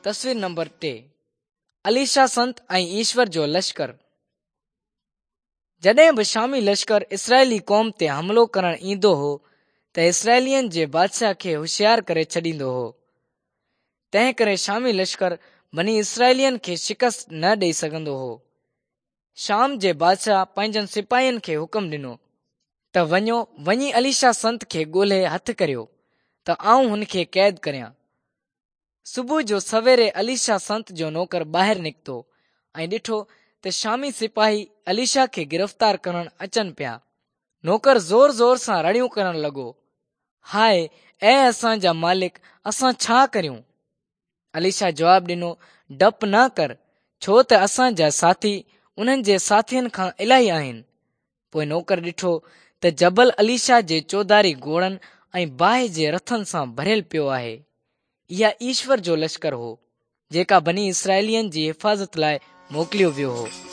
तस्वीर नंबर 3 अलीशा संत ऐं ईश्वर जो लश्कर। जॾहिं बि शामी लश्कर इसराइली क़ौम ते हमिलो करण ईंदो हो त इसराइलियन जे बादशाह खे होशियार करे छॾींदो हो। तंहिं करे शामी लश्कर बनी इसराइलियन खे शिकस्त न ॾेई सघंदो हो। शाम जे बादशाह पंहिंजनि सिपाहियन खे हुकुम ॾिनो त वञो वञी अलीशा संत खे ॻोल्हे हथ करियो त आऊं हुन खे क़ैद करियां। सुबुह जो सवेरे अलीशा संत जो नौकर ॿाहिरि निकितो ऐं ॾिठो त शामी सिपाही अलीशा खे गिरफ़्तार करण अचनि पिया। नौकर ज़ोर ज़ोर सां रड़ियूं करण लॻो, हाय ऐं असांजा मालिक, असां छा करियूं? अलीशा जवाब ॾिनो, डपु न कर, छो त असांजा साथी उन्हनि जे साथियुनि खां इलाही आहिनि। पोइ नौकर ॾिठो त जबल अलीशा जे चौधारी घोड़नि ऐं बाहि जे रथनि सां भरियल पियो आहे। इहा ईश्वर जो लश्कर हो जेका बनी इसराइलियन जी हिफ़ाज़त लाइ मोकिलियो वियो हो।